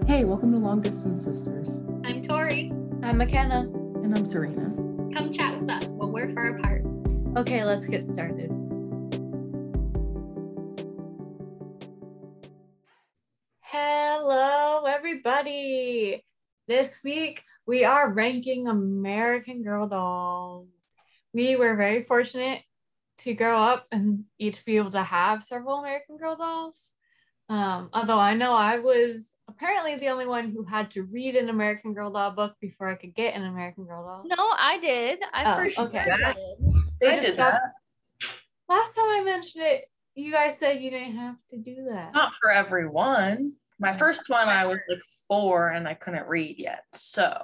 Hey, welcome to Long Distance Sisters. I'm Tori. I'm McKenna. And I'm Serena. Come chat with us while we're far apart. Okay, let's get started. Hello, everybody. This week, we are ranking American Girl dolls. We were very fortunate to grow up and each be able to have several American Girl dolls. Although I know I was apparently the only one who had to read an American Girl doll book before I could get an American Girl doll. No, I did. I did that. Last time I mentioned it, you guys said you didn't have to do that. Not for everyone. My first one, I was like 4 and I couldn't read yet. So,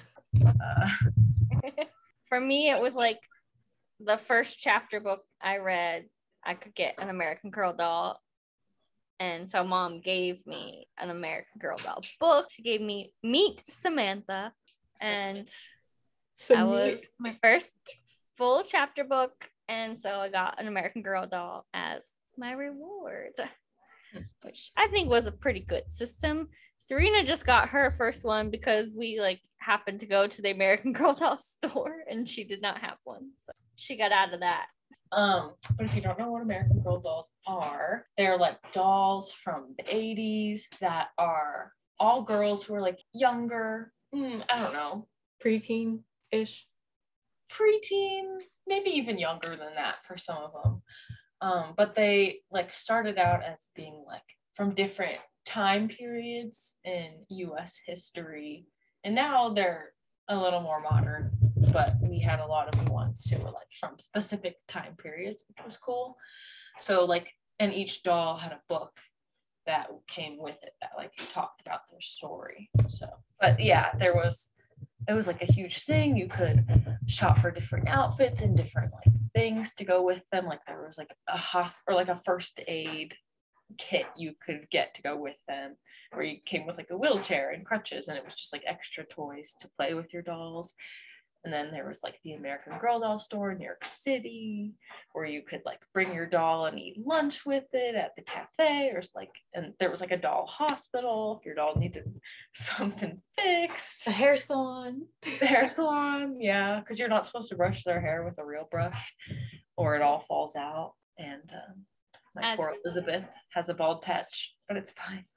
for me, it was like the first chapter book I read, I could get an American Girl doll. And so mom gave me an American Girl doll book. She gave me Meet Samantha. And that was my first full chapter book. And so I got an American Girl doll as my reward, which I think was a pretty good system. Serena just got her first one because we happened to go to the American Girl doll store and she did not have one. So she got out of that. But if you don't know what American Girl dolls are, they're like dolls from the 80s that are all girls who are like younger. I don't know. Preteen-ish. Preteen, maybe even younger than that for some of them. But they started out as being from different time periods in US history. And now they're a little more modern, but we had a lot of ones who were from specific time periods, which was cool. So and each doll had a book that came with it that talked about their story. So, but yeah, it was a huge thing. You could shop for different outfits and different things to go with them. There was a first aid kit you could get to go with them, where you came with a wheelchair and crutches, and it was just extra toys to play with your dolls. And then there was the American Girl doll store in New York City, where you could bring your doll and eat lunch with it at the cafe, or and there was a doll hospital if your doll needed something fixed. A hair salon. The hair salon, yeah, because you're not supposed to brush their hair with a real brush, or it all falls out. And my poor Elizabeth has a bald patch, but it's fine.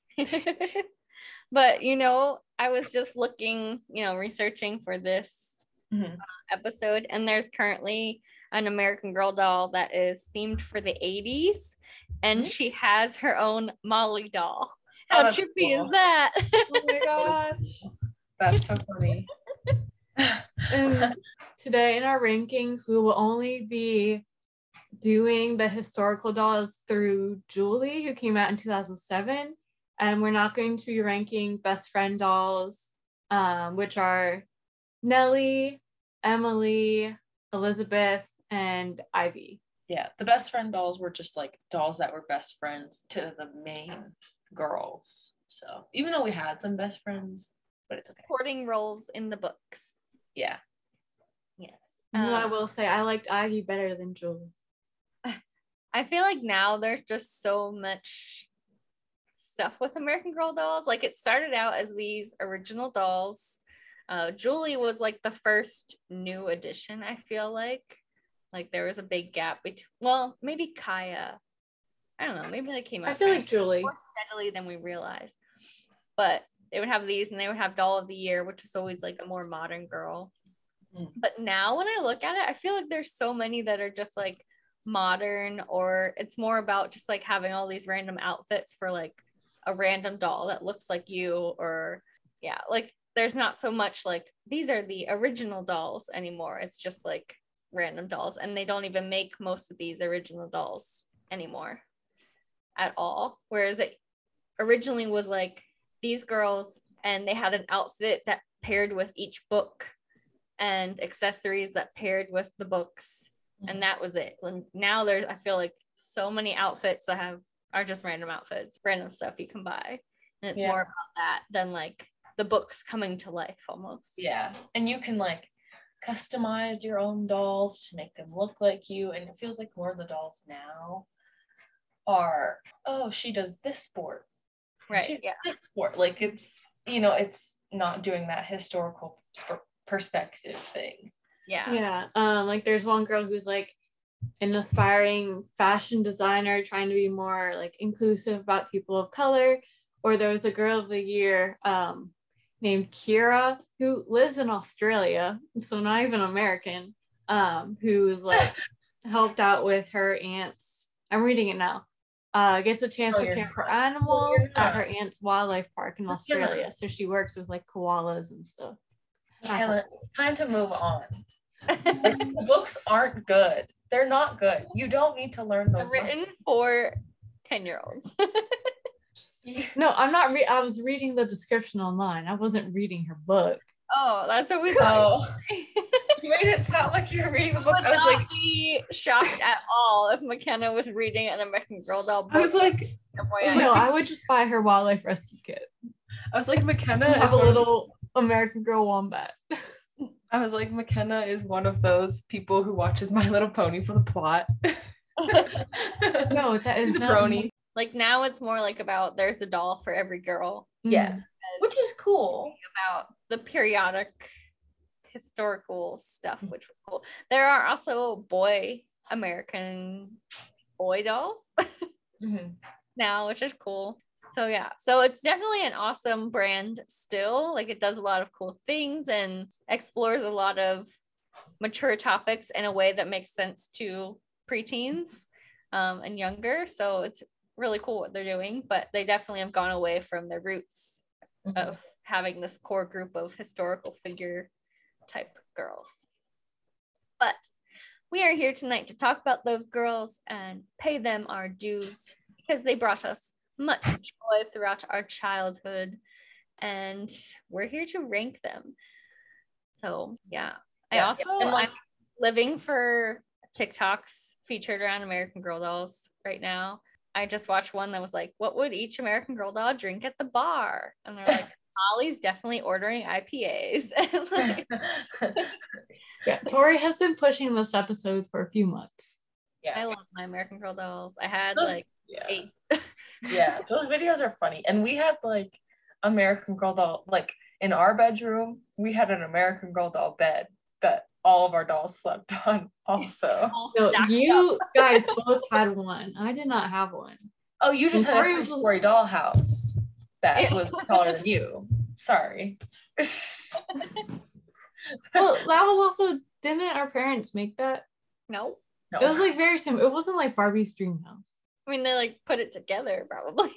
But I was just looking, researching for this episode, and there's currently an American Girl doll that is themed for the 80s, and she has her own Molly doll. How trippy is that? Oh my gosh, that's so funny. And today in our rankings, we will only be doing the historical dolls through Julie, who came out in 2007, and we're not going to be ranking best friend dolls, which are Nellie, Emily, Elizabeth, and Ivy. Yeah, the best friend dolls were just dolls that were best friends to the main girls. So even though we had some best friends, but it's okay. Supporting roles in the books. Yeah. Yes. I will say I liked Ivy better than Julie. I feel now there's just so much stuff with American Girl dolls. It started out as these original dolls. Julie was the first new edition, I feel like there was a big gap between, well, maybe Kaya. I don't know, maybe they came out. I feel like Julie more steadily than we realized. But they would have these, and they would have Doll of the Year, which is always a more modern girl. But now when I look at it, I feel there's so many that are just modern, or it's more about just having all these random outfits for a random doll that looks like you, or yeah, there's not so much these are the original dolls anymore. It's just random dolls, and they don't even make most of these original dolls anymore at all, whereas it originally was these girls, and they had an outfit that paired with each book and accessories that paired with the books, and that was it. And now there's, I feel so many outfits that are just random outfits, random stuff you can buy, and it's more about that than the books coming to life almost. Yeah, and you can customize your own dolls to make them look like you, and it feels more of the dolls now are, oh, she does this sport, Right. It's Yeah. like sport. Like it's, it's not doing that historical perspective thing. Yeah. Yeah. Like there's one girl who's like an aspiring fashion designer trying to be more like inclusive about people of color. Or there was a girl of the year named Kira who lives in Australia, so not even American, who's like helped out with her aunt's, I'm reading it now, gets a chance to care for animals at her aunt's wildlife park in Australia. So she works with like koalas and stuff. Helen, it's time to move on. Like, the books aren't good. They're not good. You don't need to learn those Written lessons. for 10-year-olds. No, I'm not. I was reading the description online. I wasn't reading her book. Oh, that's what we thought. Oh, you made it sound like you were reading the I book. would I was not like, be shocked at all if McKenna was reading an American Girl doll book. I was like, No, I would just buy her wildlife rescue kit. McKenna Have is a little American Girl wombat. I was like, McKenna is one of those people who watches My Little Pony for the plot. No, that is She's a not brony. Like now it's more like about there's a doll for every girl. Yeah, which is cool. About the periodic historical stuff, which was cool. There are also American boy dolls now, which is cool. So yeah, so it's definitely an awesome brand still. Like it does a lot of cool things and explores a lot of mature topics in a way that makes sense to preteens and younger. So it's really cool what they're doing, but they definitely have gone away from their roots of having this core group of historical figure type girls. But we are here tonight to talk about those girls and pay them our dues because they brought us much joy throughout our childhood, and we're here to rank them. So yeah, I'm living for TikToks featured around American Girl dolls right now. I just watched one that was like, what would each American Girl doll drink at the bar? And they're like, Molly's definitely ordering IPAs. Like, yeah, Tori has been pushing this episode for a few months. Yeah, I love my American Girl dolls. I had those 8. Yeah, those videos are funny. And we had like American Girl doll, like in our bedroom, we had an American Girl doll bed that all of our dolls slept on also. So you guys both had one. I did not have one. Oh, you just had a 3-story dollhouse that was taller than you. Sorry. Well, that was also, didn't our parents make that? No. It was like very simple. It wasn't like Barbie's dream house. I mean, they like put it together probably.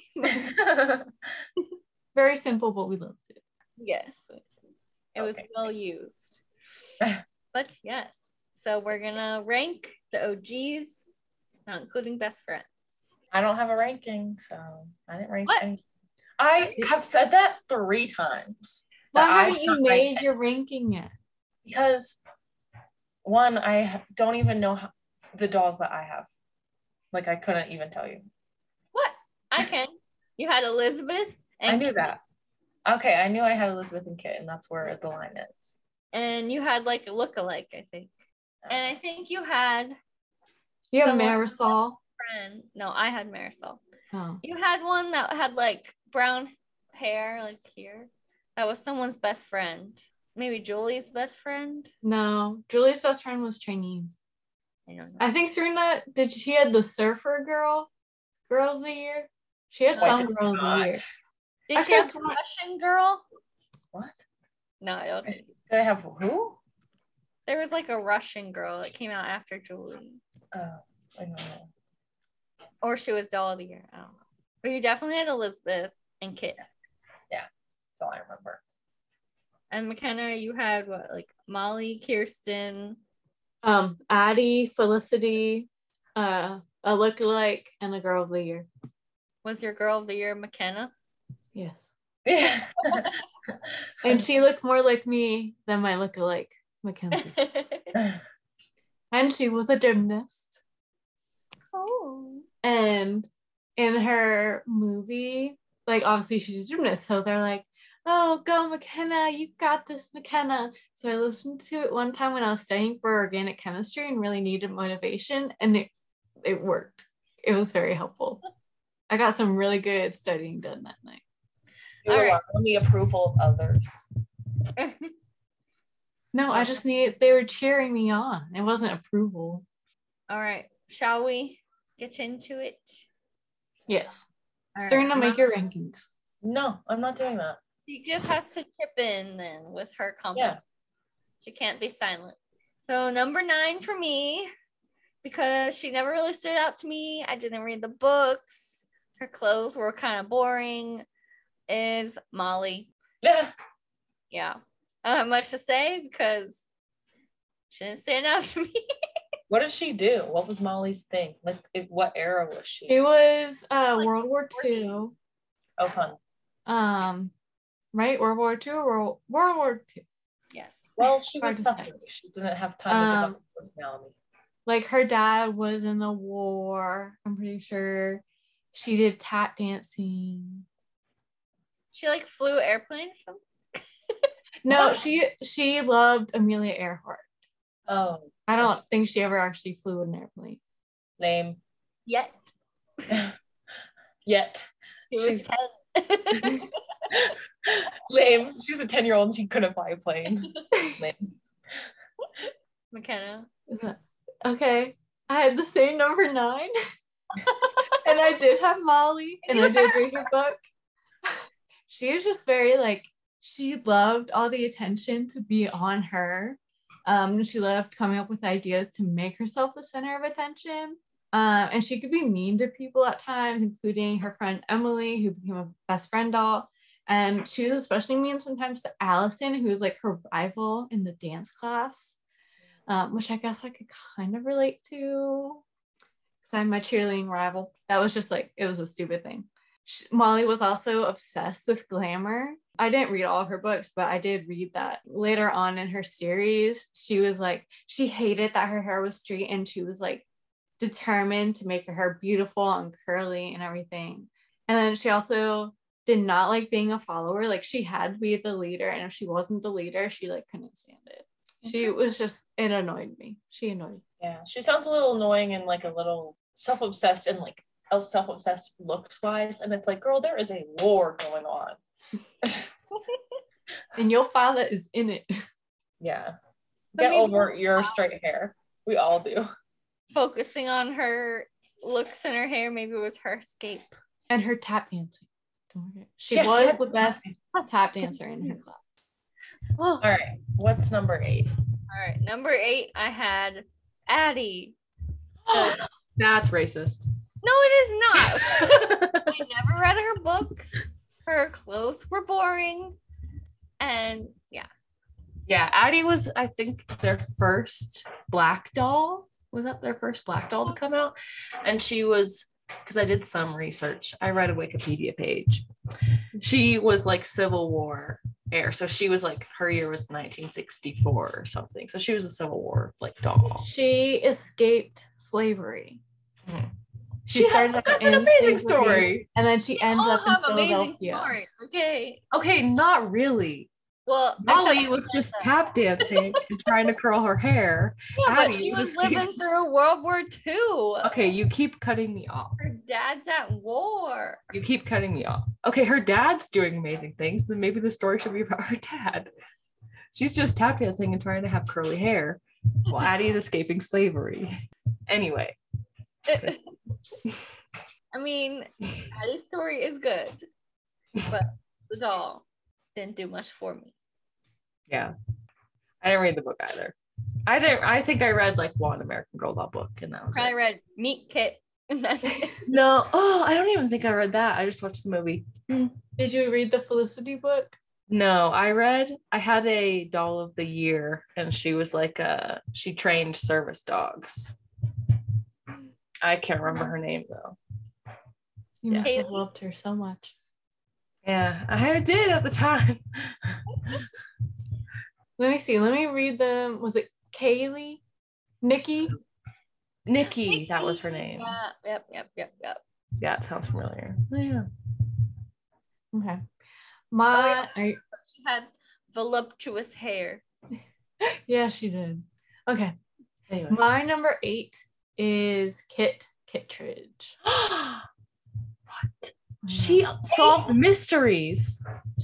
Very simple, but we loved it. Yes. It was well used. But yes. So we're gonna rank the OGs, not including best friends. I don't have a ranking, so I didn't rank any. I have said that 3 times. Why haven't you made your ranking yet? Because one, I don't even know the dolls that I have. Like I couldn't even tell you. What? I can. You had Elizabeth and I knew that. Okay, I knew I had Elizabeth and Kit, and that's where the line is. And you had like a look-alike, I think. And I think you had Marisol. Friend. No, I had Marisol. Oh. You had one that had like brown hair, like here. That was someone's best friend. Maybe Julie's best friend. No, Julie's best friend was Chinese. I don't know. I think Serena she had the surfer girl of the year. She had some girl of the year. Did she have the Russian girl? What? No, I don't think. Did I have who? There was like a Russian girl that came out after Julie. Oh, I don't know. Or she was doll of the year. I don't know. But you definitely had Elizabeth and Kit. Yeah, that's all I remember. And McKenna, you had what, like Molly, Kirsten, Addie, Felicity, a lookalike, and a girl of the year. Was your girl of the year McKenna? Yes. Yeah. And she looked more like me than my lookalike, Mackenzie. And she was a gymnast. Oh. And in her movie, like obviously she's a gymnast, so they're like, oh, go McKenna, you got this, McKenna. So I listened to it one time when I was studying for organic chemistry and really needed motivation, and it worked. It was very helpful. I got some really good studying done that night. You All rely right. on the approval of others. No, I just they were cheering me on. It wasn't approval. All right. Shall we get into it? Yes. All right. Serena, make your rankings. No, I'm not doing that. She just has to chip in then with her comment. Yeah. She can't be silent. So number 9 for me, because she never really stood out to me. I didn't read the books. Her clothes were kind of boring. Is Molly. Yeah. Yeah. I don't have much to say because she didn't stand out to me. What did she do? What was Molly's thing? Like, what era was she? It was Like World War 40. II. Oh, fun. Right? World War II or World War II. Yes. Well, she Hard was to suffering. say. She didn't have time to develop her personality. Like her dad was in the war, I'm pretty sure. She did tap dancing. She like flew airplane or something. No, What? she loved Amelia Earhart. Oh, I don't think she ever actually flew an airplane. name. Yet. Yet. She was 10. Lame. She was a 10-year-old and she couldn't fly a plane. Lame. McKenna. Okay. I had the same number 9. And I did have Molly and I did read her book. She was just very like, she loved all the attention to be on her. She loved coming up with ideas to make herself the center of attention. And she could be mean to people at times, including her friend Emily, who became a best friend doll. And she was especially mean sometimes to Allison, who was like her rival in the dance class, which I guess I could kind of relate to because I'm my cheerleading rival. That was just like, it was a stupid thing. Molly was also obsessed with glamour. I didn't read all of her books, but I did read that later on in her series. She was like, she hated that her hair was straight and she was like determined to make her hair beautiful and curly and everything. And then she also did not like being a follower. Like she had to be the leader, and if she wasn't the leader, she like couldn't stand it. She was just, it annoyed me. She annoyed me. Yeah, she sounds a little annoying and like a little self-obsessed and like self-obsessed looks wise. And it's like, girl, there is a war going on. And your father is in it. Yeah. But Get maybe over your straight hair. We all do. Focusing on her looks and her hair, maybe it was her escape. And her tap dancing. Don't forget. She Yeah, she was had- the best tap dancer in her class. Oh. All right. What's number 8? All right, number 8, I had Addie. That's racist. No, it is not. I never read her books. Her clothes were boring. And yeah. Yeah, Addie was, I think, their first black doll. Was that their first black doll to come out? And she was, because I did some research, I read a Wikipedia page. She was like Civil War era. So she was like, her year was 1964 or something. So she was a Civil War like doll. She escaped slavery. Mhm. She started that's out an in amazing slavery, story. and then she ends All up in have amazing Philadelphia. stories. Okay. Okay, not really. Well, Molly except- was just tap dancing and trying to curl her hair. yeah, but Addie she was was escaping. living through World War II. Okay, you keep cutting me off. Her dad's at war. You keep cutting me off. Okay, her dad's doing amazing things. Then maybe the story should be about her dad. She's just tap dancing and trying to have curly hair while Addie is escaping slavery. Anyway, I mean, Addie's story is good, but the doll didn't do much for me. yeah. I didn't read the book either. I think I read like one American Girl doll book and that was Probably it. read Meat Kit, and that's it. No, I don't even think I read that. I just watched the movie. Did you read the Felicity book? No, I had a doll of the year and she was like she trained service dogs. I can't remember her name though. You must have Kaylee. loved her so much. Yeah, I did at the time. Let me see. Let me read them. Was it Kaylee? Nikki? Nikki, that was her name. Yeah, yep. Yeah, it sounds familiar. Oh, yeah. Okay. She had voluptuous hair. Yeah, she did. Okay. Anyway. My number 8 is Kit Kittredge. What? She solved mysteries.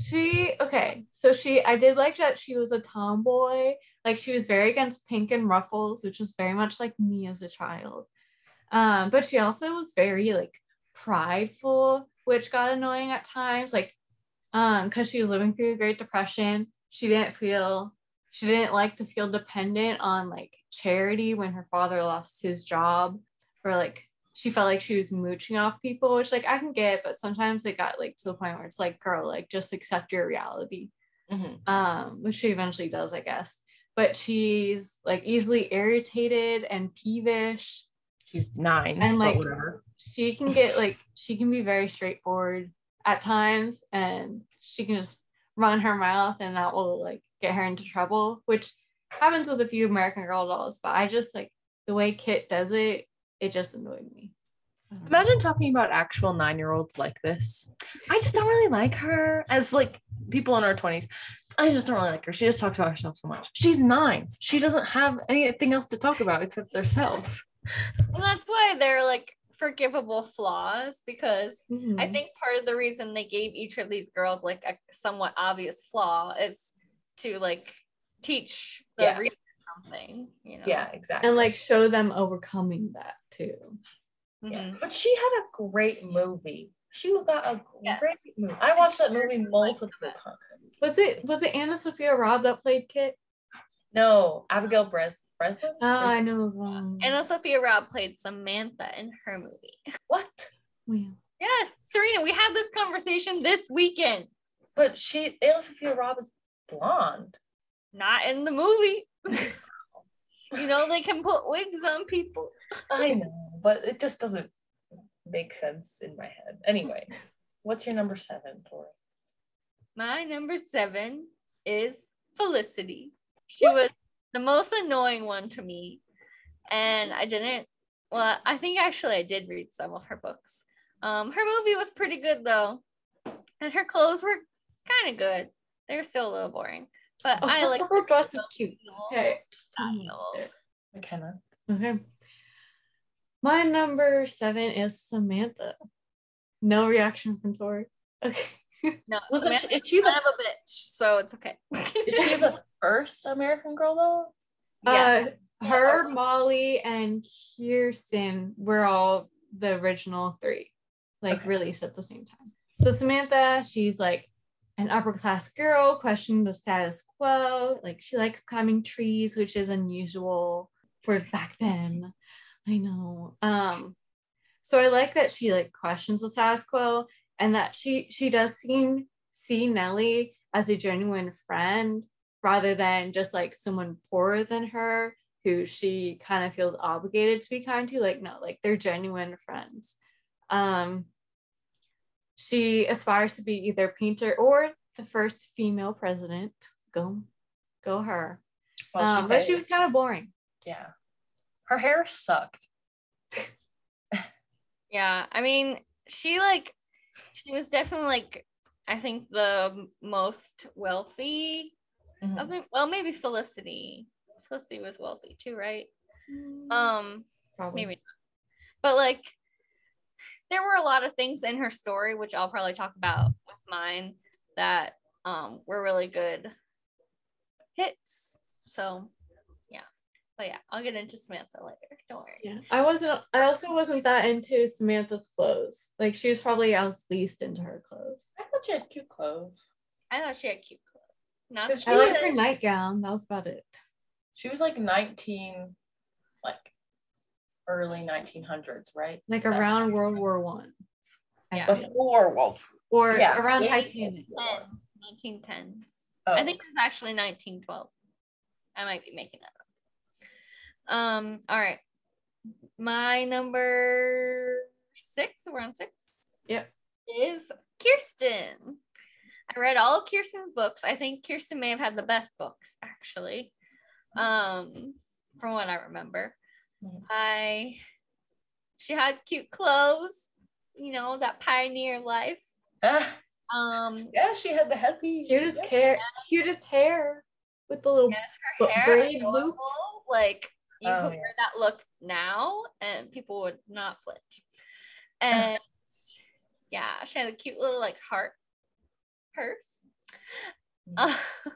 I did like that she was a tomboy. Like she was very against pink and ruffles, which was very much like me as a child. But she also was very like prideful, which got annoying at times. Like, because she was living through the Great Depression, she didn't like to feel dependent on like charity when her father lost his job, or like she felt like she was mooching off people, which like I can get, but sometimes it got like to the point where it's like, girl, like just accept your reality. Which she eventually does, I guess. But she's like easily irritated and peevish. She's 9, and like whatever. She can be very straightforward at times, and she can just run her mouth, and that will like get her into trouble, which happens with a few American Girl dolls. But I just like the way Kit does it. It just annoyed me. Imagine talking about actual 9-year-olds like this. I just don't really like her. As like people in our 20s, I just don't really like her. She just talks about herself so much. She's 9. She doesn't have anything else to talk about except themselves. And that's why they're like forgivable flaws, because I think part of the reason they gave each of these girls like a somewhat obvious flaw is to like teach the reader something, you know. Yeah, exactly. And like show them overcoming that too. Yeah. But she had a great movie. She got a great movie. I watched that movie multiple times. Was it Anna Sophia Robb that played Kit? No, Abigail Breslin. Oh, I know it was wrong. Anna Sophia Robb played Samantha in her movie. What? Yeah. Yes, Serena, we had this conversation this weekend. But Anna Sophia Robb is blonde. Not in the movie. You know, they can put wigs on people. I know, but it just doesn't make sense in my head. Anyway, what's your number 7, Tori? My number 7 is Felicity. She was the most annoying one to me. And I think actually I did read some of her books. Her movie was pretty good though. And her clothes were kind of good. They were still a little boring. But I like her dress is cute. Okay. McKenna. Okay. My number 7 is Samantha. No reaction from Tori. Okay. No, Is she kind of a bitch, so it's okay. Is she the first American Girl though? Yeah. Her, Molly, and Kirsten were all the original 3, like released at the same time. So Samantha, she's like an upper class girl, questioning the status quo. Like she likes climbing trees, which is unusual for back then. I know. So I like that she like questions the status quo, and that she does see Nellie as a genuine friend rather than just like someone poorer than her who she kind of feels obligated to be kind to. Like, no, like they're genuine friends. She aspires to be either painter or the first female president. Go her. Well, but she was kind of boring. Yeah. Her hair sucked. Yeah, I mean, she was definitely like, I think the most wealthy of them. Well, maybe Felicity. Felicity was wealthy too, right? Probably. Maybe not. But like, there were a lot of things in her story, which I'll probably talk about with mine, that were really good hits. So yeah. But yeah, I'll get into Samantha later. Don't worry. Yeah. I also wasn't that into Samantha's clothes. Like she was probably I was least into her clothes. I thought she had cute clothes. I thought she had cute clothes. Not Because I liked her nightgown. That was about it. She was like 19, like early 1900s, right? Like around World War One. Yeah. Before World Or Yeah, around maybe. Titanic. 1910s. Oh. I think it was actually 1912. I might be making that up. All right. My number 6, we're on 6. Yep. Is Kirsten. I read all of Kirsten's books. I think Kirsten may have had the best books, actually. From what I remember. She had cute clothes, you know, that pioneer life. Yeah, she had the headpiece. Cutest hair with the little Her hair, braid adorable. loops. Like you could yeah. wear that look now and people would not flinch. And Yeah, she had a cute little like heart purse. Uh,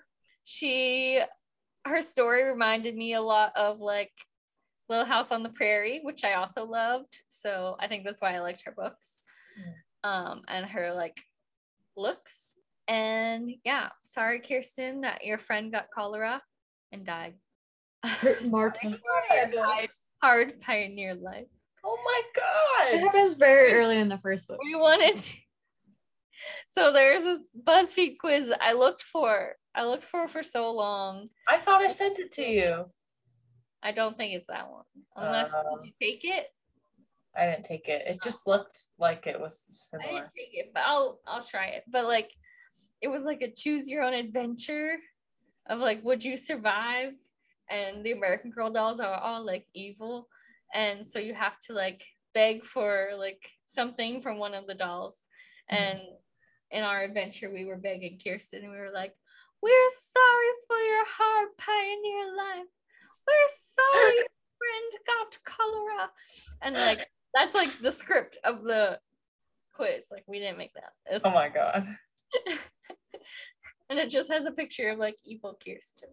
her story reminded me a lot of like Little House on the Prairie, which I also loved. So I think that's why I liked her books. And her like looks. And yeah, sorry, Kirsten, that your friend got cholera and died. Martin. Hard pioneer life. Oh my It god. happens very early in the first book. We wanted to. So there's this BuzzFeed quiz I looked for so long. I thought I sent it to you. I don't think it's that one. Unless did you take it? I didn't take it. It just looked like it was I similar. didn't take it, but I'll try it. But like it was like a choose your own adventure of like, would you survive? And the American Girl dolls are all like evil. And so you have to like beg for like something from one of the dolls. And in our adventure, we were begging Kirsten and we were like, we're sorry for your hard pioneer life. We're sorry your friend got cholera. And like, that's like the script of the quiz. Like we didn't make that. Oh my god. And it just has a picture of like evil Kirsten.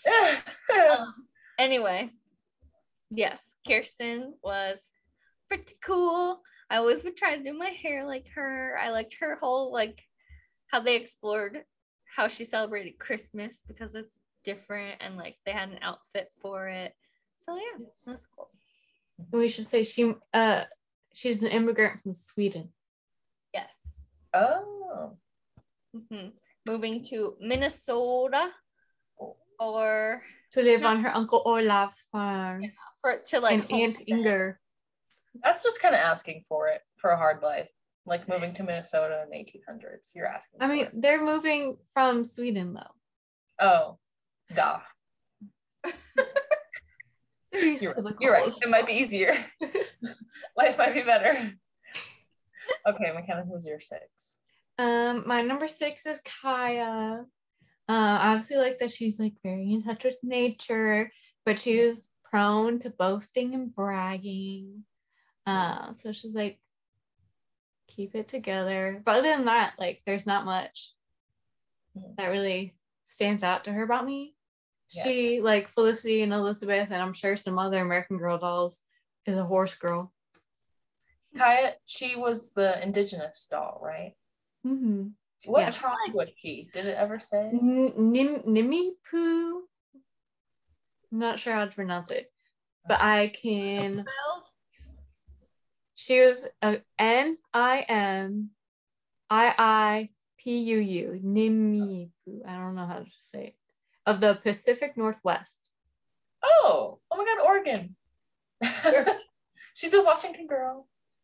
Anyway, yes, Kirsten was pretty cool. I always would try to do my hair like her. I liked her whole like how they explored how she celebrated Christmas because it's different and like they had an outfit for it. So yeah, that's cool. We should say she's an immigrant from Sweden. Yes. Oh. Moving to Minnesota or To live on her Uncle Olaf's farm. to like and Aunt Inger. That's just kind of asking for it for a hard life. Like moving to Minnesota in the 1800s. You're asking. I mean, they're moving from Sweden though. Oh, duh. You're right. It might be easier. Life might be better. Okay, McKenna, who's your 6? My number 6 is Kaya. I obviously like that she's like very in touch with nature, but she is prone to boasting and bragging. So she's like, keep it together. But other than that, like there's not much that really stands out to her about me. Yes. She, like Felicity and Elizabeth, and I'm sure some other American Girl dolls, is a horse girl. Kaya, she was the indigenous doll, right? Mm-hmm. What tribe was she? Did it ever say? Nimipu. I'm not sure how to pronounce it, but I can. She was a Nimipu. Nimipu. I don't know how to say it. Of the Pacific Northwest. Oh my God, Oregon. She's a Washington girl.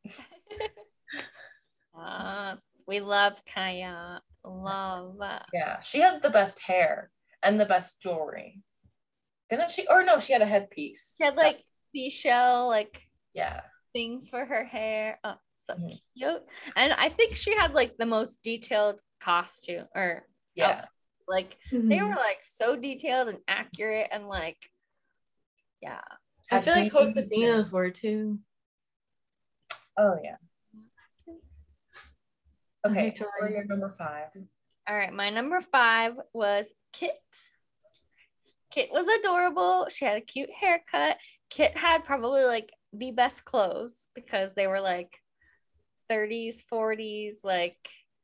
We love Kaya. Love. Yeah, she had the best hair and the best jewelry. Didn't she? Or no, she had a headpiece. She had like seashell, like yeah, things for her hair. Oh, so cute. And I think she had like the most detailed costume or outfit. Like they were like so detailed and accurate and like yeah. I feel like Josefina's were too. Oh yeah. Okay, for your number 5. All right, my number 5 was Kit. Kit was adorable. She had a cute haircut. Kit had probably like the best clothes because they were like 30s, 40s, like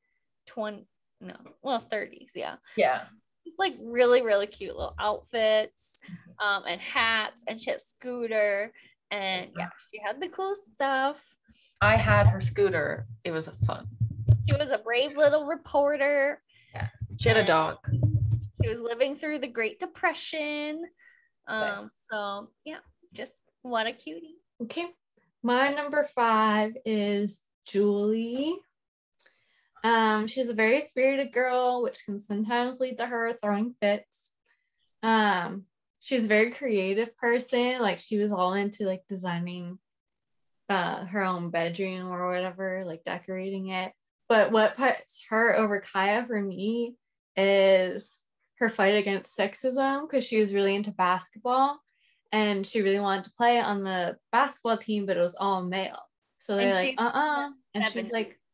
30s, yeah. Yeah. It's like really, really cute little outfits and hats, and she had a scooter, and yeah, she had the cool stuff. I had her scooter. It was fun. She was a brave little reporter. Yeah. She had a dog. She was living through the Great Depression. So yeah, just what a cutie. Okay. My number 5 is Julie. She's a very spirited girl, which can sometimes lead to her throwing fits. She's a very creative person. Like she was all into like designing her own bedroom or whatever, like decorating it. But what puts her over Kaya for me is her fight against sexism, because she was really into basketball and she really wanted to play on the basketball team, but it was all male. So they're like, and she's like,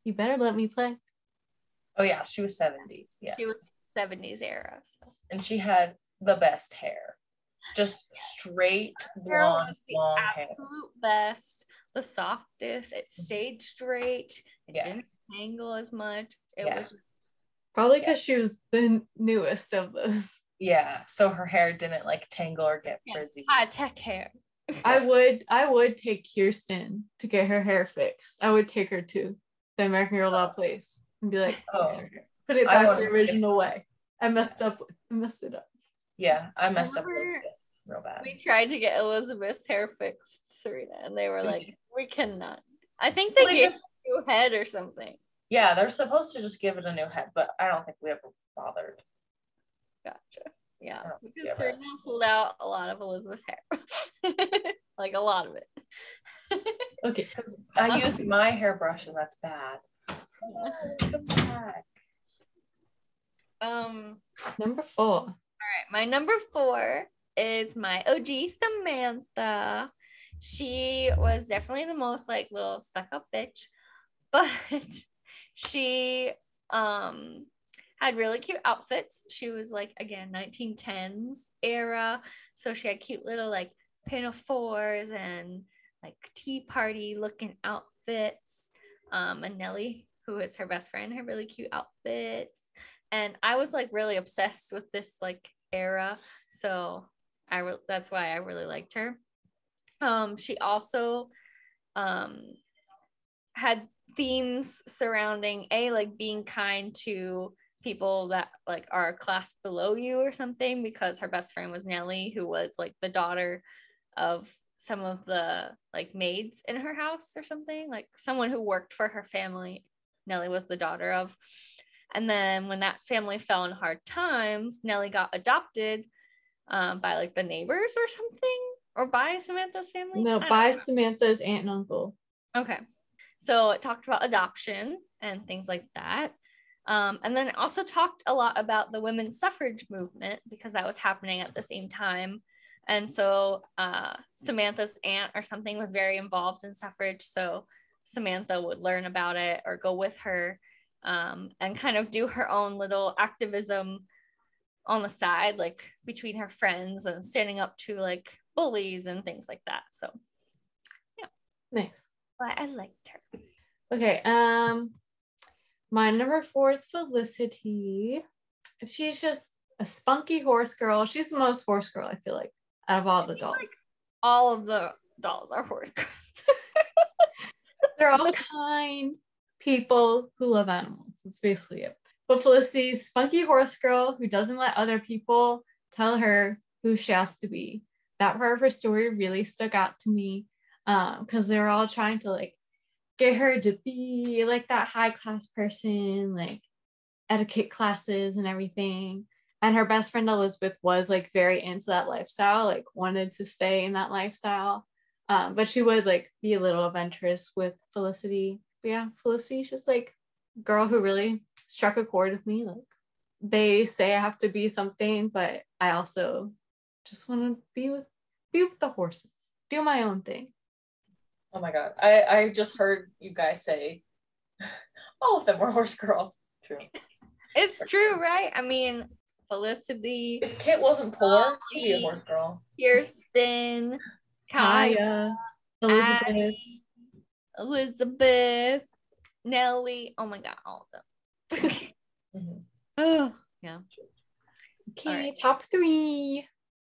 You better let me play. Oh yeah, she was 70s. Yeah. She was 70s era. So. And she had the best hair. Just straight Hair blonde, was the long hair. absolute best, the softest. It stayed straight. It Yeah. didn't tangle as much. It Yeah. was Probably because she was the newest of this. Yeah. So her hair didn't like tangle or get yeah, frizzy. high tech hair. I would take Kirsten to get her hair fixed. I would take her to the American Girl doll place and be like, Oh. fix her hair. Put it I back wanted the to original fix way. I messed it up. Yeah, I messed up Remember- Elizabeth real bad. We tried to get Elizabeth's hair fixed, Serena, and they were like, we cannot. I think they Well, they gave just- a new head or something. Yeah, they're supposed to just give it a new head, but I don't think we ever bothered. Gotcha. Yeah, Oh, because yeah, but- Serena pulled out a lot of Elizabeth's hair. Like a lot of it. Okay. Because I used my hairbrush and that's bad. Come back. Number 4. All right, my number 4 is my OG Samantha. She was definitely the most like little stuck up bitch, but she had really cute outfits. She was like, again, 1910s era, so she had cute little like pinafores and like tea party looking outfits. And Nellie, who is her best friend, had really cute outfits. And I was like really obsessed with this like era, so that's why I really liked her. She also had themes surrounding like being kind to people that like are a class below you or something, because her best friend was Nellie, who was like the daughter of some of the like maids in her house or something, like someone who worked for her family. Nellie was the daughter of. And then when that family fell in hard times, Nellie got adopted by like the neighbors or something, or by Samantha's family. No, I by don't know. Samantha's aunt and uncle. Okay. So it talked about adoption and things like that. And then it also talked a lot about the women's suffrage movement, because that was happening at the same time. And so Samantha's aunt or something was very involved in suffrage. So Samantha would learn about it or go with her and kind of do her own little activism on the side, like between her friends and standing up to like bullies and things like that. So yeah, Nice. but I liked her. Okay. My number 4 is Felicity. She's just a spunky horse girl. She's the most horse girl, I feel like, out of all the dolls. All of the dolls are horse girls. They're all kind people who love animals. That's basically it. But Felicity's spunky horse girl who doesn't let other people tell her who she has to be. That part of her story really stuck out to me, because they were all trying to like get her to be like that high class person, like etiquette classes and everything. And her best friend Elizabeth was like very into that lifestyle, like wanted to stay in that lifestyle. But she would like be a little adventurous with Felicity. But yeah, Felicity's just like a girl who really struck a chord with me. Like, they say I have to be something, but I also just want to be with the horses, do my own thing. Oh my god. I just heard you guys say all of them were horse girls. True. It's true, right? I mean, Felicity, If Kit wasn't poor, he'd be a Molly, horse girl. Kirsten, Kaya, Kaya, Elizabeth. Addie, Elizabeth, Nellie. Oh my god, all of them. Mhm. Oh, yeah. Okay, All right. top 3.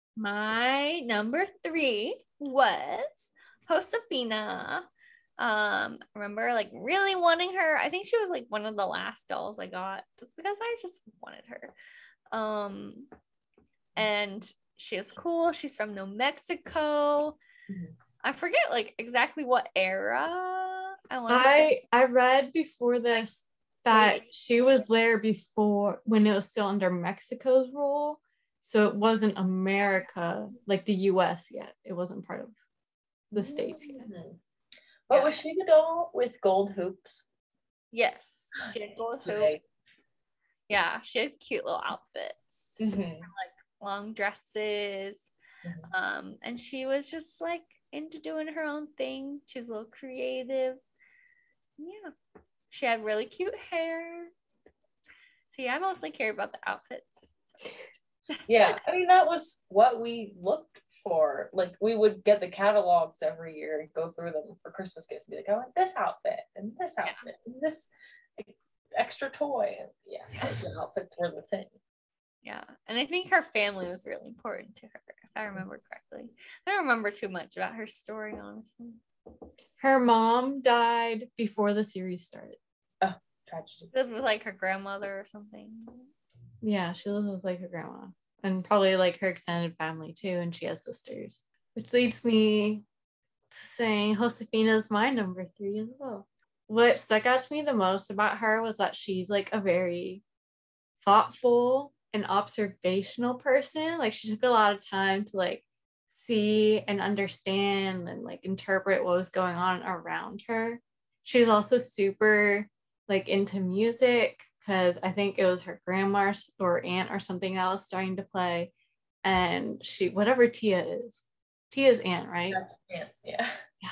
My number 3 was Josefina. I remember like really wanting her. I think she was like one of the last dolls I got just because I just wanted her. And she is cool. She's from New Mexico. Mhm. I forget like exactly what era. I want to say. I read before this that Wait. she was there before when it was still under Mexico's rule. So it wasn't America, like the US yet. It wasn't part of the States yet. Mhm. But Yeah. was she the doll with gold hoops? Yes, she had gold hoops. Today? Yeah, she had cute little outfits. Mhm. Long dresses. Mhm. And she was just like into doing her own thing. She's a little creative. Yeah. She had really cute hair. See, I mostly care about the outfits. So. Yeah, I mean, that was what we looked for. Like, we would get the catalogs every year and go through them for Christmas gifts and be like, I want this outfit and this outfit and this extra toy. And yeah, the outfits were the thing. Yeah, and I think her family was really important to her, if I remember correctly. I don't remember too much about her story, honestly. Her mom died before the series started. Oh, tragedy. Lived with like her grandmother or something. Yeah, she lives with like her grandma and probably like her extended family too, and she has sisters. Which leads me to saying Josefina's my number 3 as well. What stuck out to me the most about her was that she's like a very thoughtful and observational person. Like she took a lot of time to like see and understand and like interpret what was going on around her. She was also super like into music because I think it was her grandma or aunt or something that was starting to play. And she, whatever Tia's aunt, right? That's Aunt, yeah.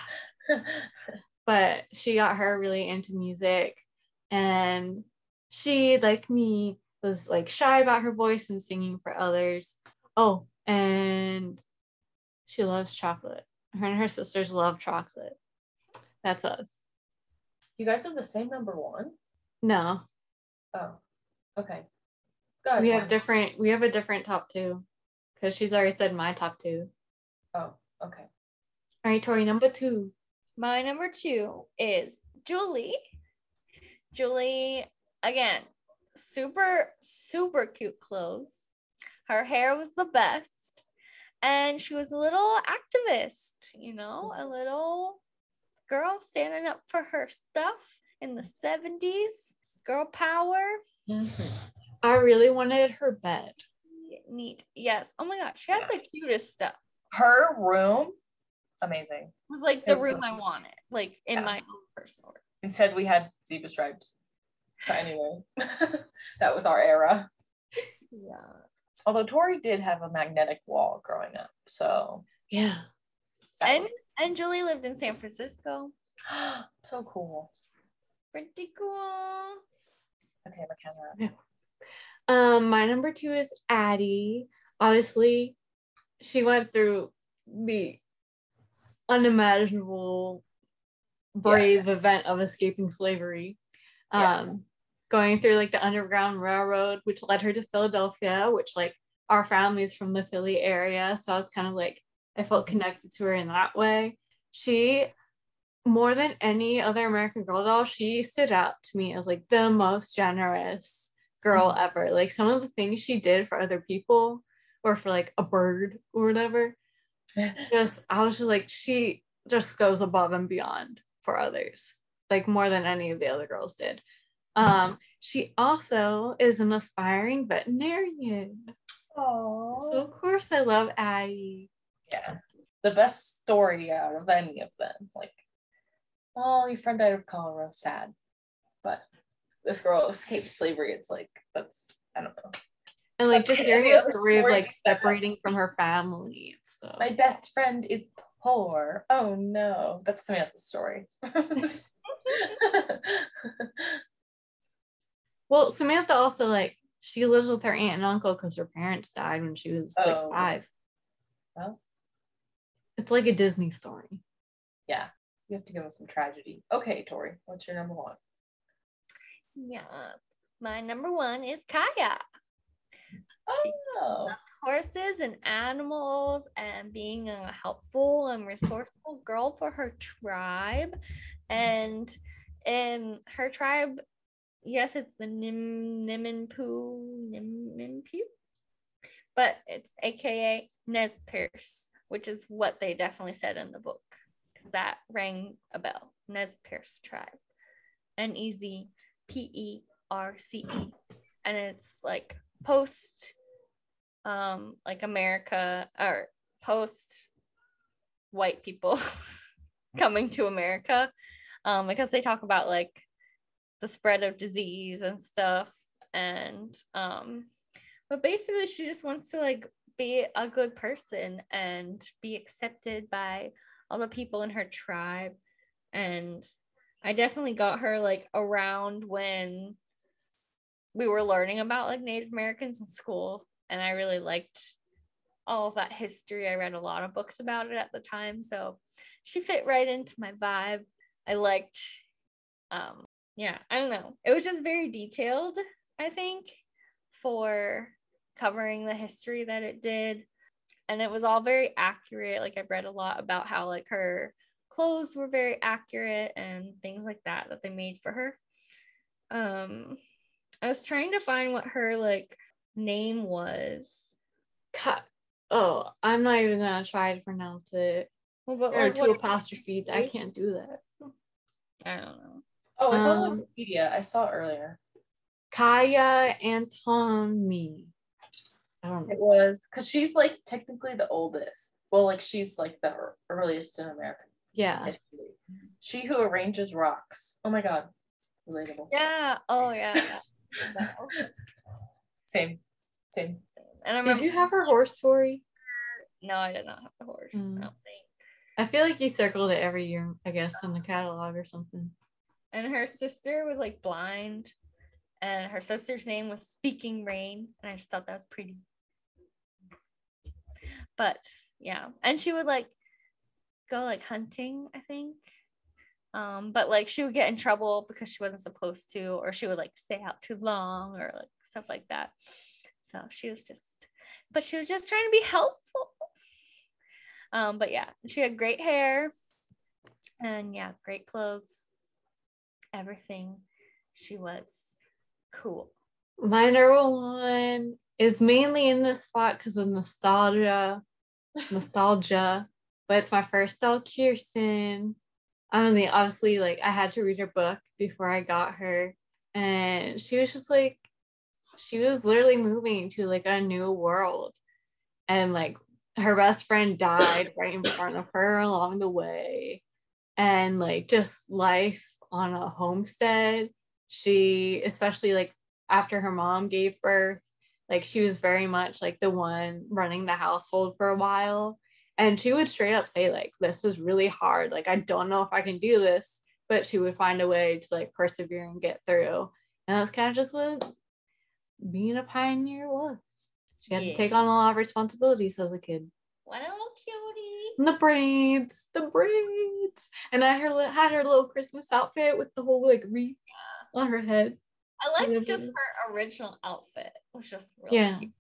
But she got her really into music, and she, like me, was like shy about her voice and singing for others. Oh, and she loves chocolate. Her and her sisters love chocolate. That's us. You guys have the same number 1? No, Oh, okay. Go ahead, we have Fawn. a different top 2 because she's already said my top 2. Oh, okay. All right, Tori, number 2. My number 2 is Julie. Julie, again, super, super cute clothes. Her hair was the best. And she was a little activist, a little girl standing up for her stuff in the 70s. Girl power. Mm-hmm. I really wanted her bed. Neat. Yes. Oh my gosh. She had the cutest stuff. Her room, amazing. Like the room I wanted, like in my own personal room. Instead, we had zebra stripes. But anyway, that was our era. Yeah. Although Tori did have a magnetic wall growing up, so Yeah. And Julie lived in San Francisco. So cool. Pretty cool. Okay, McKenna. Yeah. My number 2 is Addie. Obviously, she went through the unimaginable brave event of escaping slavery. Going through like the Underground Railroad, which led her to Philadelphia, which like our family's from the Philly area. So I was kind of like, I felt connected to her in that way. She, more than any other American Girl doll, she stood out to me as like the most generous girl ever. Like some of the things she did for other people or for like a bird or whatever, I was just like, she just goes above and beyond for others, like more than any of the other girls did. She also is an aspiring veterinarian. Oh, so of course I love Addie. Yeah, the best story out of any of them. Like, oh, your friend died of cholera, sad, but this girl escaped slavery. It's like I don't know. And like just hearing a story of like separating from her family and stuff. My best friend is poor. Oh no, that's Samantha's story. Well, Samantha also like she lives with her aunt and uncle because her parents died when she was like 5. Well, it's like a Disney story. Yeah, you have to give us some tragedy. Okay, Tori, what's your number 1? Yeah, my number 1 is Kaya. She loved horses and animals and being a helpful and resourceful girl for her tribe. And in her tribe, yes, it's the Niminpu, but it's AKA Nez Perce, which is what they definitely said in the book because that rang a bell. Nez Perce tribe, NEZPERCE, and it's like post like America or post white people coming to America, because they talk about like the spread of disease and stuff, and but basically she just wants to like be a good person and be accepted by all the people in her tribe, and I definitely got her like around when we were learning about like Native Americans in school, and I really liked all of that history. I read a lot of books about it at the time, so she fit right into my vibe. I liked yeah, I don't know, it was just very detailed, I think, for covering the history that it did, and it was all very accurate. Like I've read a lot about how like her clothes were very accurate and things like that they made for her. I was trying to find what her like name was. Oh, I'm not even gonna try to pronounce it. Well, but There are like two what apostrophes. I can't do that. I don't know. Oh, it's on Wikipedia. I saw it earlier. Kaya Antomi. I don't It know. was because she's like technically the oldest. Well, like she's like the earliest in American Yeah. history. She who arranges rocks. Oh my god, relatable. Yeah. Oh yeah. Same. And I Did remember, you have her horse story? no, I did not have the horse. I don't think. I feel like you circled it every year, I guess, in the catalog or something. And her sister was like blind, and her sister's name was Speaking Rain, and I just thought that was pretty. But yeah, and she would like go like hunting, I think. But like she would get in trouble because she wasn't supposed to, or she would like stay out too long, or like stuff like that. So she was just trying to be helpful. But yeah, she had great hair, and yeah, great clothes, everything. She was cool. My number one is mainly in this spot because of nostalgia, but it's my first doll, Kirsten. I mean, obviously, like I had to read her book before I got her, and she was just like, she was literally moving to like a new world, and like her best friend died right in front of her along the way, and like just life on a homestead. She, especially like after her mom gave birth, like she was very much like the one running the household for a while. And she would straight up say, like, this is really hard. Like, I don't know if I can do this, but she would find a way to like persevere and get through. And that's kind of just what being a pioneer was. She had to take on a lot of responsibilities as a kid. What a little cutie. And the braids. And I had her little Christmas outfit with the whole like wreath on her head. I like just her original outfit. It was just really cute.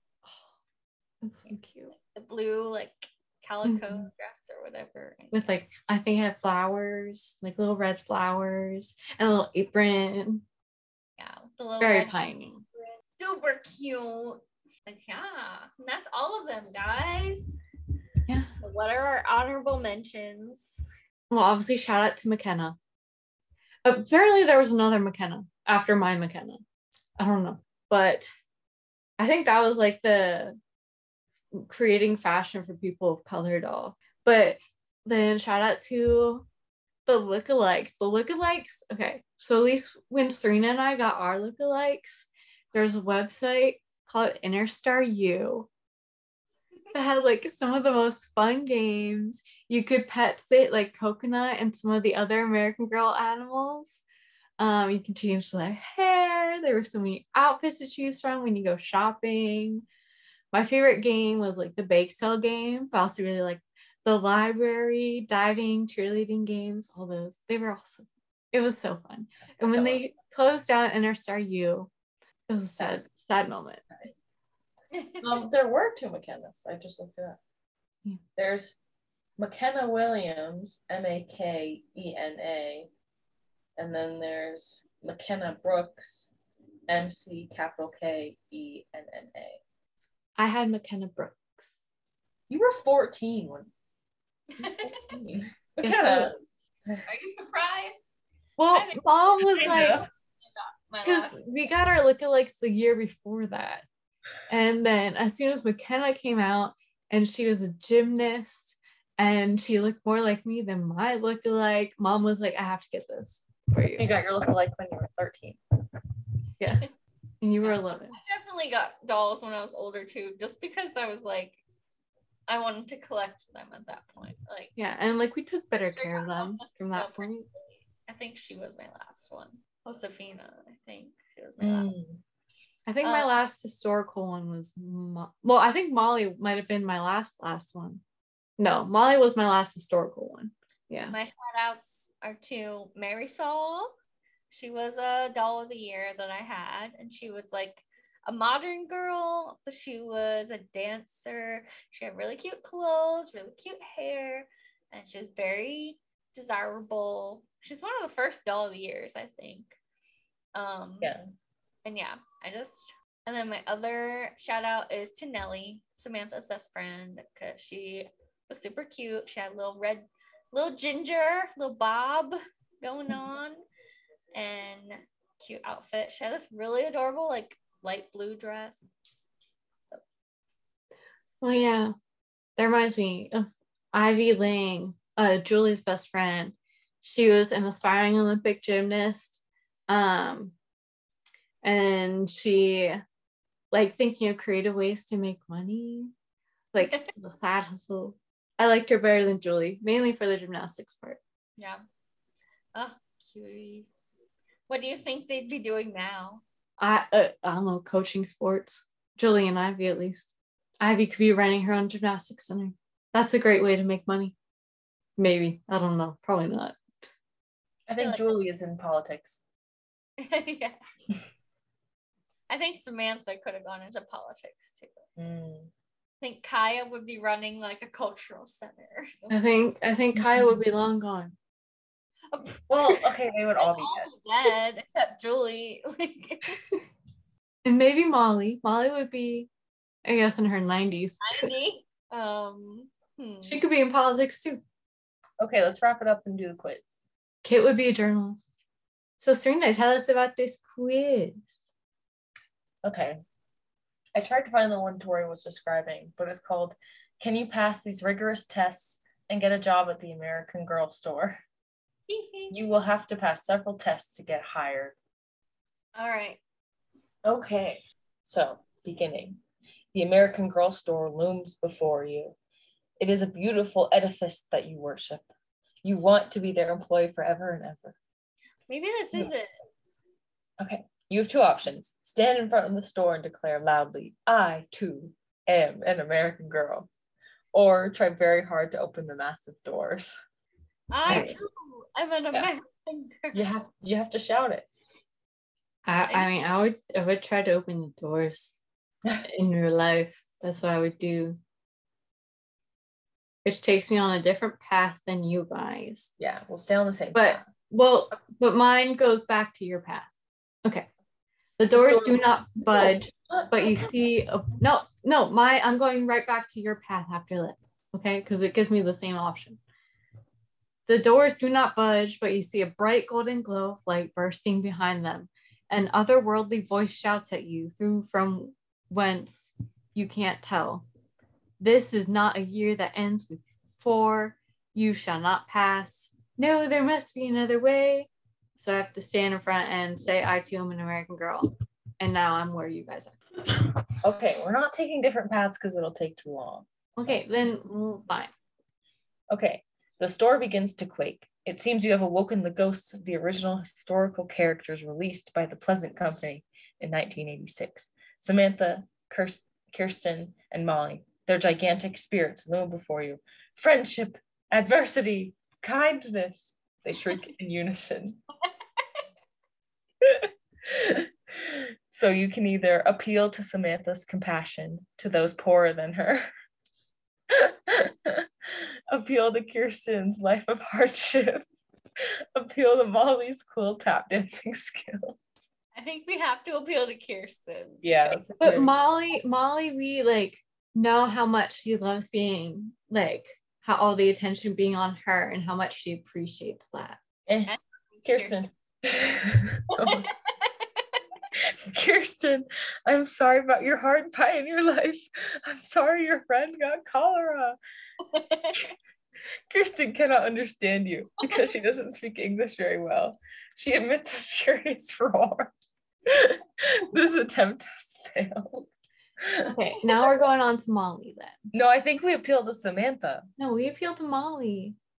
Oh, that's so cute. The blue like calico dress or whatever. With like, I think it had flowers, like little red flowers, and a little apron. Yeah, the little very red tiny. Super cute. Like, yeah, and that's all of them, guys. Yeah. So what are our honorable mentions? Well, obviously, shout out to McKenna. Apparently, there was another McKenna after my McKenna. I don't know, but I think that was like the creating fashion for people of color doll. But then shout out to the lookalikes. Okay, so at least when Serena and I got our lookalikes, there's a website called Interstar U that had like some of the most fun games. You could pet sit like Coconut and some of the other American Girl animals. You can change the hair. There were so many outfits to choose from when you go shopping. My favorite game was like the bake sale game, but I also really like the library, diving, cheerleading games, all those. They were awesome. It was so fun. And when they closed down Interstar U, it was a sad moment. There were two McKennas. I just looked it up. Yeah. There's McKenna Williams, McKenna, and then there's McKenna Brooks, McKenna. I had McKenna Brooks. You were 14 when. McKenna. Are you surprised? Well, Mom was like, My because last. we got our lookalikes the year before that. And then as soon as McKenna came out and she was a gymnast and she looked more like me than my lookalike, Mom was like, I have to get this for you. You got your lookalike when you were 13. Yeah. And you were 11. I definitely got dolls when I was older too, just because I was like, I wanted to collect them at that point. Like, yeah, and like we took better care of them from that point. I think she was my last one. Josefina, I think she was my last. I think my last historical one was well, I think Molly might have been my last one. No, Molly was my last historical one. Yeah. My shout outs are to Marisol. She was a doll of the year that I had, and she was like a modern girl, but she was a dancer. She had really cute clothes, really cute hair, and she was very desirable. She's one of the first doll of the years, I think. Yeah. And yeah, and then my other shout out is to Nellie, Samantha's best friend, because she was super cute. She had a little ginger, little bob going on, and cute outfit. She had this really adorable, like, light blue dress. So. Well, yeah, that reminds me of Ivy Ling, Julie's best friend. She was an aspiring Olympic gymnast, and she like thinking of creative ways to make money, like the side hustle. I liked her better than Julie, mainly for the gymnastics part. Yeah. Oh, cuties. What do you think they'd be doing now? I don't know, coaching sports. Julie and Ivy, at least. Ivy could be running her own gymnastics center. That's a great way to make money. Maybe. I don't know. Probably not. I think like Julie is in politics. Yeah. I think Samantha could have gone into politics too. I think Kaya would be running like a cultural center or something. I think Kaya would be long gone. Well, okay, they would all be dead except Julie. And maybe Molly. Molly would be, I guess, in her 90s. 90. She could be in politics too. Okay, let's wrap it up and do the quiz. Kit would be a journalist. So Serena, tell us about this quiz. Okay. I tried to find the one Tori was describing, but it's called, Can You Pass These Rigorous Tests and Get a Job at the American Girl Store? You will have to pass several tests to get hired. All right. Okay. So, beginning. The American Girl Store looms before you. It is a beautiful edifice that you worship. You want to be their employee forever and ever. Maybe this is it. Okay. You have two options. Stand in front of the store and declare loudly, I, too, am an American girl. Or try very hard to open the massive doors. I, too, am an American girl. You have to shout it. I mean, I would try to open the doors in real life. That's what I would do. Which takes me on a different path than you guys. Yeah, we'll stay on the same path. But mine goes back to your path. Okay. The doors do not budge, but you see I'm going right back to your path after this. Okay, because it gives me the same option. The doors do not budge, but you see a bright golden glow of light bursting behind them. An otherworldly voice shouts at you from whence you can't tell. This is not a year that ends with 4. You shall not pass. No, there must be another way. So I have to stand in front and say, I too am an American girl. And now I'm where you guys are. Okay, we're not taking different paths because it'll take too long. Okay, then fine. Okay, the store begins to quake. It seems you have awoken the ghosts of the original historical characters released by the Pleasant Company in 1986. Samantha, Kirsten, and Molly. Their gigantic spirits loom before you. Friendship, adversity, kindness. They shriek in unison. So you can either appeal to Samantha's compassion to those poorer than her. Appeal to Kirsten's life of hardship. Appeal to Molly's cool tap dancing skills. I think we have to appeal to Kirsten. Yeah. But Molly, we like know how much she loves being like how all the attention being on her and how much she appreciates that. Kirsten. Kirsten, I'm sorry about your hard pie in your life. I'm sorry your friend got cholera. Kirsten cannot understand you because she doesn't speak English very well. She emits a furious roar. This attempt has failed. Okay, now we're going on to Molly then. No, I think we appeal to Samantha. No, we appeal to Molly.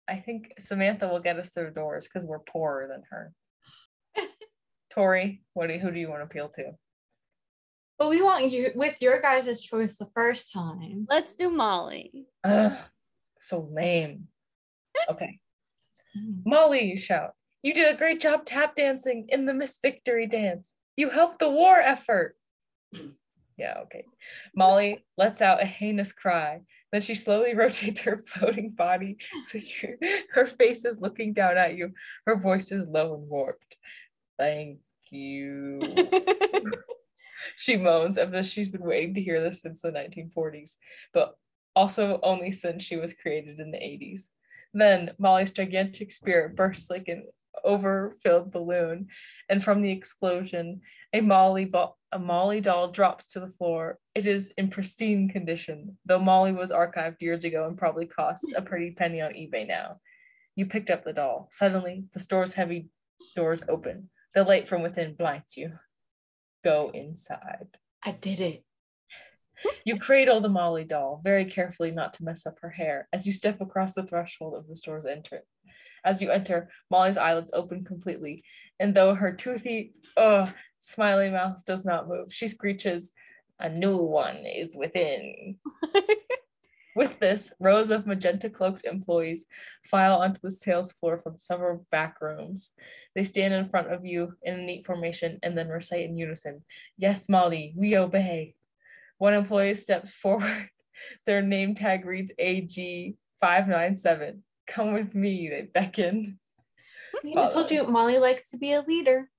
I think Samantha will get us through doors because we're poorer than her. Tori, who do you want to appeal to? But we want you with your guys' choice the first time. Let's do Molly. So lame. Okay. Molly, you shout. You did a great job tap dancing in the Miss Victory dance. You helped the war effort. Yeah, okay. Molly lets out a heinous cry. Then she slowly rotates her floating body so her face is looking down at you. Her voice is low and warped. Thank you. She moans as if she's been waiting to hear this since the 1940s, but also only since she was created in the 80s. Then Molly's gigantic spirit bursts like an overfilled balloon, and from the explosion, a Molly doll drops to the floor. It is in pristine condition, though Molly was archived years ago and probably costs a pretty penny on eBay now. You picked up the doll. Suddenly, the store's heavy doors open. The light from within blinds you. Go inside. I did it. You cradle the Molly doll very carefully not to mess up her hair as you step across the threshold of the store's entrance. As you enter, Molly's eyelids open completely, and though her toothy, smiling mouth does not move, she screeches, "A new one is within." With this, rows of magenta-cloaked employees file onto the sales floor from several back rooms. They stand in front of you in a neat formation and then recite in unison, "Yes, Molly, we obey." One employee steps forward. Their name tag reads AG597. "Come with me," they beckon. I told you, Molly likes to be a leader.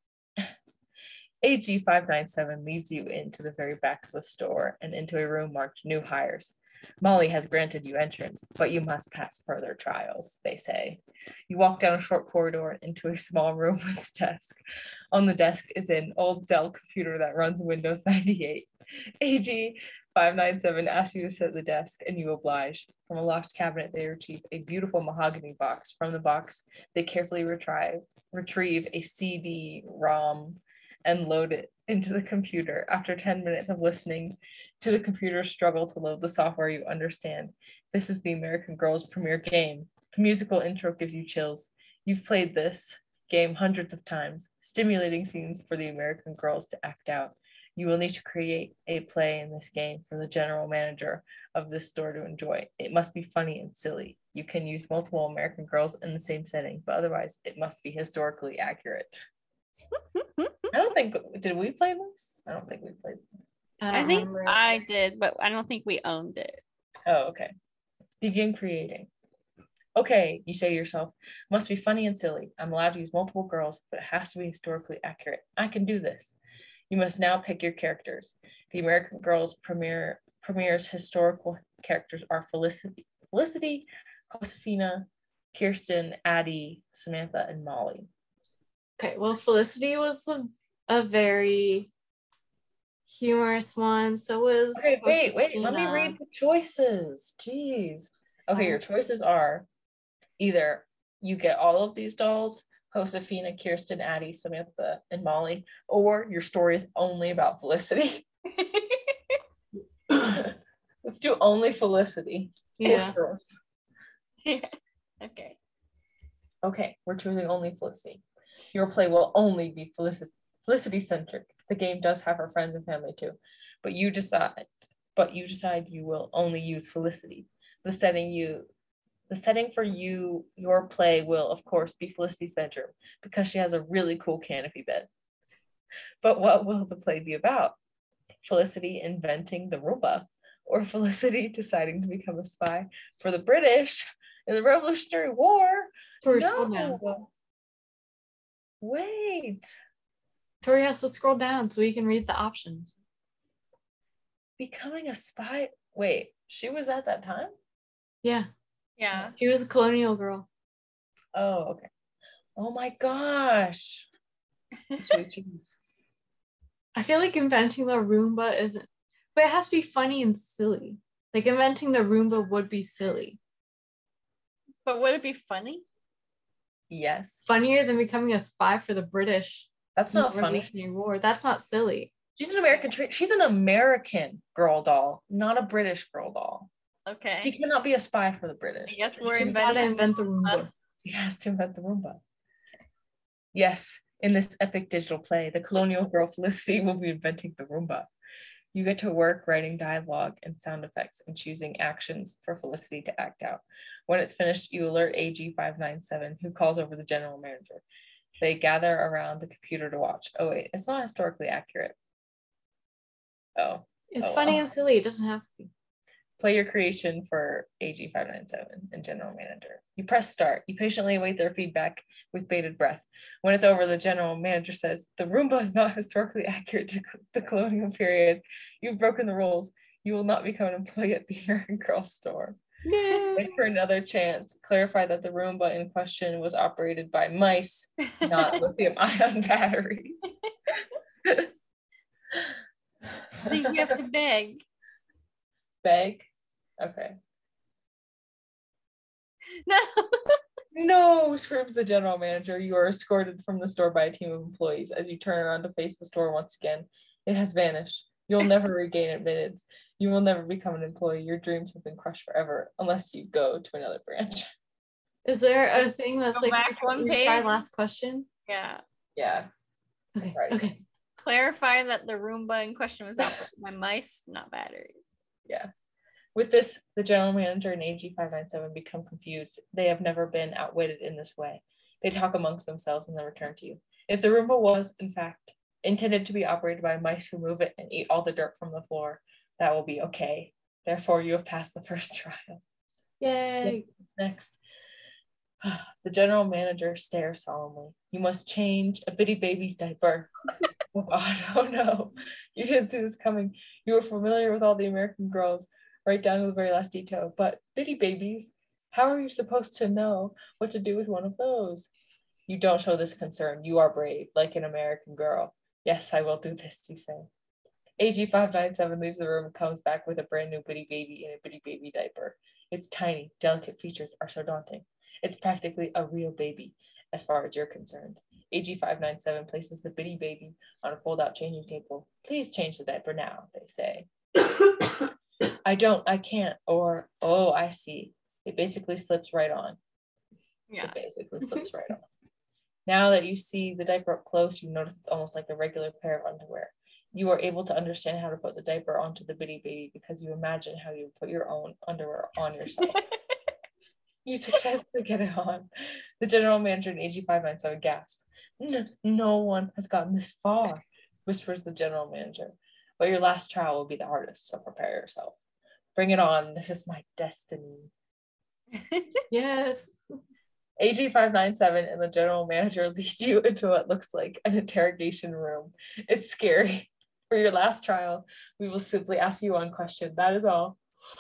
AG597 leads you into the very back of the store and into a room marked "New Hires." Molly has granted you entrance, but you must pass further trials, they say. You walk down a short corridor into a small room with a desk. On the desk is an old Dell computer that runs Windows 98. AG597 asks you to sit at the desk, and you oblige. From a locked cabinet, they retrieve a beautiful mahogany box. From the box, they carefully retrieve a CD-ROM and load it into the computer. After 10 minutes of listening to the computer struggle to load the software, you understand. This is the American Girl's premier game. The musical intro gives you chills. You've played this game hundreds of times, stimulating scenes for the American girls to act out. You will need to create a play in this game for the general manager of this store to enjoy. It must be funny and silly. You can use multiple American girls in the same setting, but otherwise it must be historically accurate. I don't think, did we play this? I don't think we played this. I think I did, but I don't think we owned it. Oh, okay. Begin creating. Okay, you say to yourself, must be funny and silly. I'm allowed to use multiple girls, but it has to be historically accurate. I can do this. You must now pick your characters. The American Girls premier's historical characters are Felicity, Josefina, Kirsten, Addie, Samantha, and Molly. Okay, well, Felicity was a very humorous one. So was. Okay, wait. Let me read the choices. Jeez. Okay, your choices are either you get all of these dolls, Josefina, Kirsten, Addie, Samantha, and Molly, or your story is only about Felicity. Let's do only Felicity. Yeah. Okay. Okay, we're choosing only Felicity. Your play will only be Felicity-centric. The game does have her friends and family too, but you decide you will only use Felicity. The setting for your play will, of course, be Felicity's bedroom because she has a really cool canopy bed. But what will the play be about? Felicity inventing the Roomba, or Felicity deciding to become a spy for the British in the Revolutionary War? No. Wait. Tori has to scroll down so we can read the options. Becoming a spy? Wait, she was at that time? Yeah. Yeah. She was a colonial girl. Oh, okay. Oh my gosh. I feel like inventing the Roomba isn't, but it has to be funny and silly. Like inventing the Roomba would be silly. But would it be funny? Yes. Funnier than becoming a spy for the British. That's not funny. Revolutionary War. That's not silly. She's an American girl doll, not a British girl doll. He Okay. cannot be a spy for the I British. guess we're He's gotta inventing. invent the Roomba. He has to invent the Roomba. Yes, in this epic digital play, the colonial girl Felicity will be inventing the Roomba. You get to work writing dialogue and sound effects and choosing actions for Felicity to act out. When it's finished, you alert AG597, who calls over the general manager. They gather around the computer to watch. Oh wait, it's not historically accurate. Oh. It's Oh, funny well. and silly. It doesn't have to be. Play your creation for AG597 and general manager. You press start. You patiently await their feedback with bated breath. When it's over, the general manager says, the Roomba is not historically accurate to the colonial period. You've broken the rules. You will not become an employee at the American Girl store. No. Wait for another chance. Clarify that the Roomba in question was operated by mice, not lithium-ion batteries. I think we have to beg. Beg? Okay. No. No, screams the general manager. You are escorted from the store by a team of employees. As you turn around to face the store once again, it has vanished. You'll never regain admittance. You will never become an employee. Your dreams have been crushed forever unless you go to another branch. Is there a thing that's Go like back one retry page. last question? Yeah. Yeah. Okay. Right. Okay. Clarify that the Roomba in question was operated by mice, not batteries. Yeah. With this, the general manager and AG597 become confused. They have never been outwitted in this way. They talk amongst themselves and then return to you. If the Roomba was, in fact, intended to be operated by mice who move it and eat all the dirt from the floor, that will be okay. Therefore, you have passed the first trial. Yay. What's next? The general manager stares solemnly. You must change a bitty baby's diaper. Oh God, oh no. You didn't see this coming. You were familiar with all the American girls, right down to the very last detail. But bitty babies, how are you supposed to know what to do with one of those? You don't show this concern. You are brave, like an American girl. Yes, I will do this, you say. AG597 leaves the room and comes back with a brand new bitty baby in a bitty baby diaper. Its tiny, delicate features are so daunting. It's practically a real baby, as far as you're concerned. AG597 places the bitty baby on a fold-out changing table. Please change the diaper now, they say. I can't, or, oh, I see. It basically slips right on. Yeah. It basically slips right on. Now that you see the diaper up close, you notice it's almost like a regular pair of underwear. You are able to understand how to put the diaper onto the bitty baby because you imagine how you put your own underwear on yourself. You successfully get it on. The general manager and AG597 gasp. No one has gotten this far, whispers the general manager. But your last trial will be the hardest, so prepare yourself. Bring it on. This is my destiny. Yes. AG597 and the general manager lead you into what looks like an interrogation room. It's scary. For your last trial, we will simply ask you one question. That is all.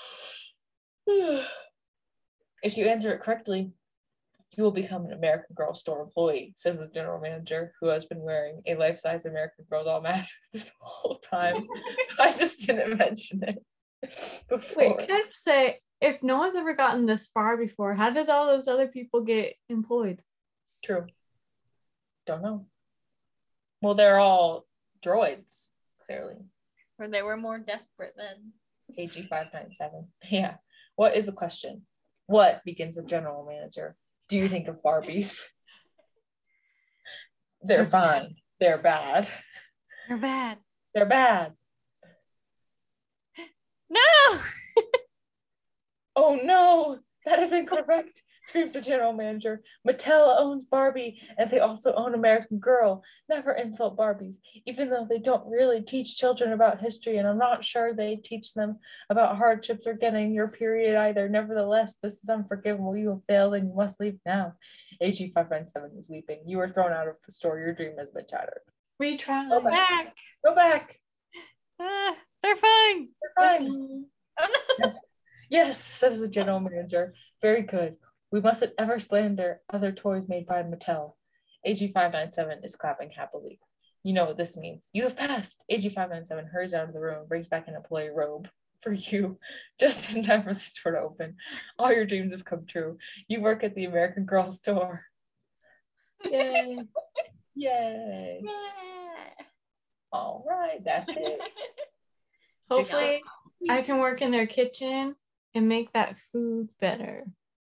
If you answer it correctly, you will become an American Girl store employee, says the general manager, who has been wearing a life-size American Girl doll mask this whole time. I just didn't mention it before. Wait, can I just say, if no one's ever gotten this far before, how did all those other people get employed? True. Don't know. Well, they're all droids, clearly. Or they were more desperate then. AG597. Yeah. What is the question? What, begins the general manager, do you think of Barbies? They're fine. They're bad. They're bad. They're bad. No! Oh no, that is incorrect, screams the general manager. Mattel owns Barbie and they also own American Girl. Never insult Barbies, even though they don't really teach children about history, and I'm not sure they teach them about hardships or getting your period either. Nevertheless, this is unforgivable. You have failed and you must leave now. AG597 is weeping. You were thrown out of the store. Your dream has been shattered. Retry. Go back. Back. Go back. They're fine. You're fine. Oh, no. Yes. Yes, says the general manager. Very good. We mustn't ever slander other toys made by Mattel. AG597 is clapping happily. You know what this means. You have passed. AG597 hurries out of the room and brings back an employee robe for you, just in time for the store to open. All your dreams have come true. You work at the American Girl store. Yay. Yay. Yeah. All right, that's it. Hopefully, I can work in their kitchen and make that food better.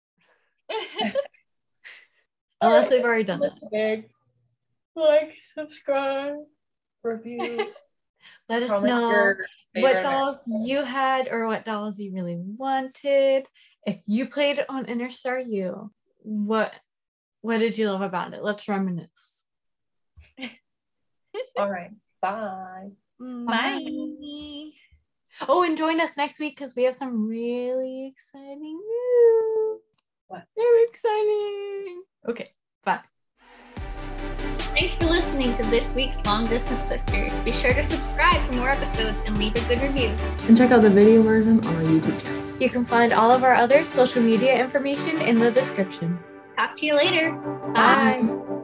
Unless they've already done it. Like, subscribe, review. Let us Comment know your what favorite dolls you had or what dolls you really wanted. If you played it on Interstar U, what did you love about it? Let's reminisce. All right. Bye. Bye. Oh, and join us next week because we have some really exciting news. What? Very exciting. Okay, bye. Thanks for listening to this week's Long Distance Sisters. Be sure to subscribe for more episodes and leave a good review. And check out the video version on our YouTube channel. You can find all of our other social media information in the description. Talk to you later. Bye.